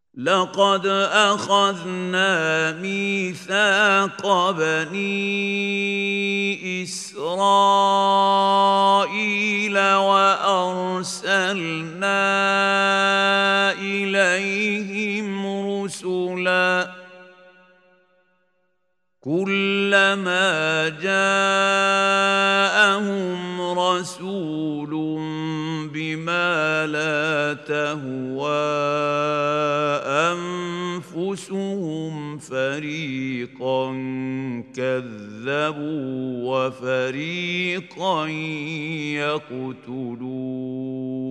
لقد أخذنا ميثاق بني إسرائيل وأرسلنا إليهم رسلا كلما جاءهم رسول بما لا تهوى أنفسهم فريقا كذبوا وفريقا يقتلون